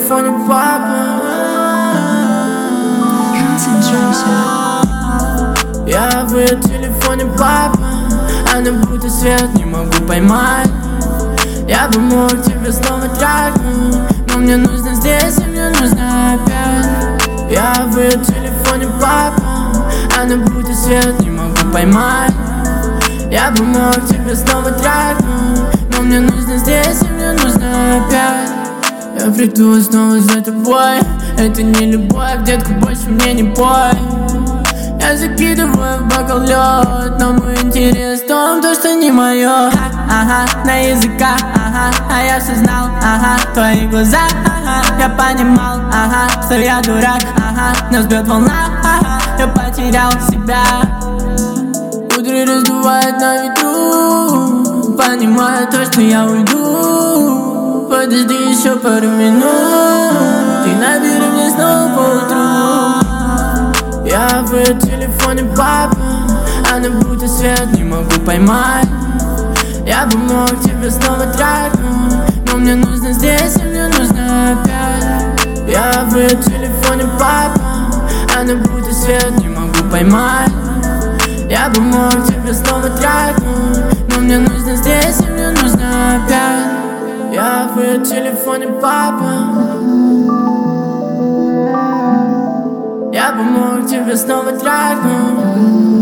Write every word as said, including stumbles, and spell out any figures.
телефоне папа. Я в ее телефоне папа. Она будто свет, не могу поймать. Я бы мог тебя снова трахнуть, но мне нужно здесь, и мне нужно опять. Я в ее телефоне папа. Она будто свет, не могу поймать. Я бы мог тебя снова трахнуть, но мне нужно здесь, и мне нужно опять. Я приду снова за тобой. Это не любовь, детка, больше мне не пой. Я закидываю в бокал лед, но мой интерес в том, то, что не мое. Ага, на языках, ага, а я все знал, ага, твои глаза, ага, я понимал, ага, что я дурак, ага, нас бьет волна, ага, я потерял себя. Кудри раздувает на ветру, понимаю то, что я уйду. Подожди еще пару минут, ты набери мне снова поутру. Я в ее телефоне папа. Она будто свет, не могу поймать. Я бы мог тебя снова трахнуть, но мне нужно здесь, и мне нужно опять. Я в ее телефоне папа. Она будто свет, не могу поймать. Я бы мог тебя снова трахнуть, но мне нужно здесь, и мне нужно опять. Я в ее телефоне папа. Я бы мог тебя снова трахнуть.